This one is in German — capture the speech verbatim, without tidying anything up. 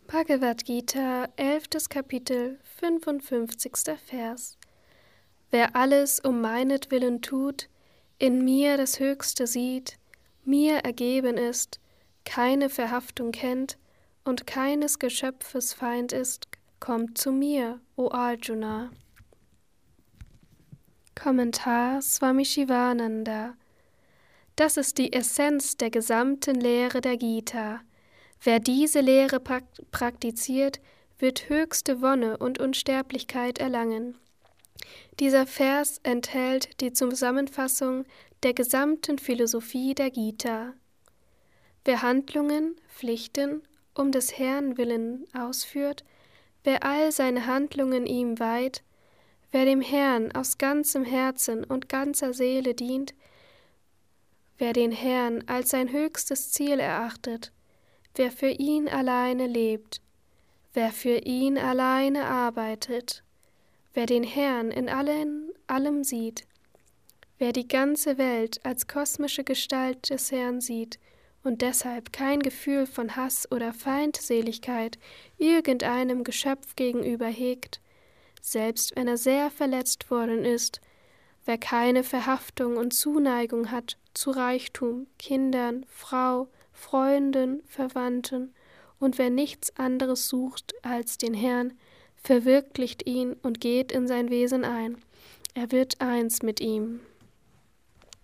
Bhagavad Gita, elftes Kapitel, fünfundfünfzigster Vers. Wer alles um meinetwillen tut, in mir das Höchste sieht, mir ergeben ist, keine Verhaftung kennt und keines Geschöpfes Feind ist, kommt zu mir, o Arjuna. Kommentar Swami Shivananda. Das ist die Essenz der gesamten Lehre der Gita. Wer diese Lehre praktiziert, wird höchste Wonne und Unsterblichkeit erlangen. Dieser Vers enthält die Zusammenfassung der gesamten Philosophie der Gita. Wer Handlungen, Pflichten um des Herrn willen ausführt, wer all seine Handlungen ihm weiht, wer dem Herrn aus ganzem Herzen und ganzer Seele dient, wer den Herrn als sein höchstes Ziel erachtet, wer für ihn alleine lebt, wer für ihn alleine arbeitet, wer den Herrn in allen, allem sieht, wer die ganze Welt als kosmische Gestalt des Herrn sieht und deshalb kein Gefühl von Hass oder Feindseligkeit irgendeinem Geschöpf gegenüber hegt, selbst wenn er sehr verletzt worden ist, wer keine Verhaftung und Zuneigung hat zu Reichtum, Kindern, Frau, Freunden, Verwandten, und wer nichts anderes sucht als den Herrn, verwirklicht ihn und geht in sein Wesen ein. Er wird eins mit ihm.